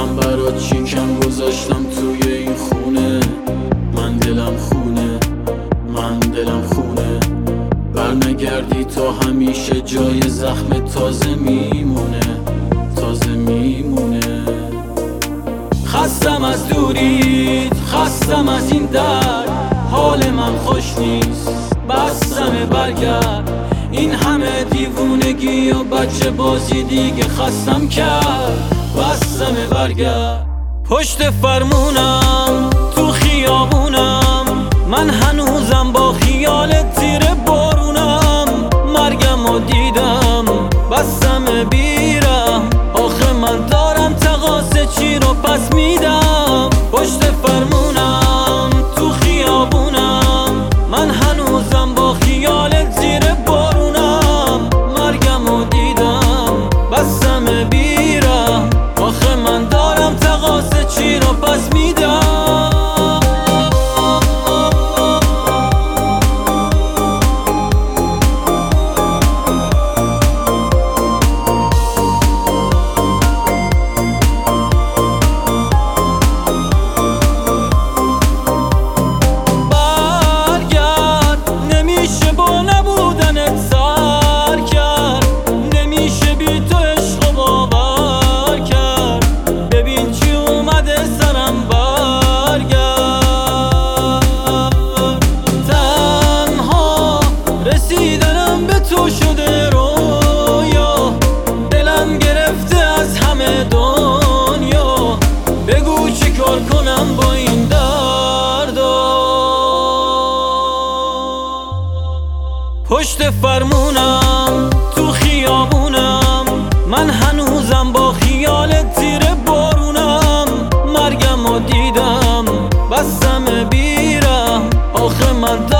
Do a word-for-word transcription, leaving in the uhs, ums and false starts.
من برات چیکم گذاشتم توی این خونه. من دلم خونه، من دلم خونه. برنگردی تا همیشه جای زخم تازه میمونه، تازه میمونه. خستم از دوریت، خستم از این درد، حال من خوش نیست، بستم برگرد. این همه دیوونگی و بچه بازی دیگه خستم کرد، بستم برگرد. پشت فرمونم تو خیابونم، من هنوزم با خیالت زیر بارونم. مرگم و دیدم بستم بیرم، آخه من دارم تقاصه چی رو پس میدم. پشت فرمونم تو خیابونم، من هنوزم با خیالت زیر بارونم. مرگم و دیدم بستم بیرم، آخه من دارم تقاصه چی رو پس میدم. رسیدنم به تو شده رویا، دلم گرفته از همه دنیا. بگو چی کار کنم با این دردا. پشت فرمونم تو خیابونم، من هنوزم با خیالت زیر بارونم. مرگم و دیدم بستم بیرم، آخه من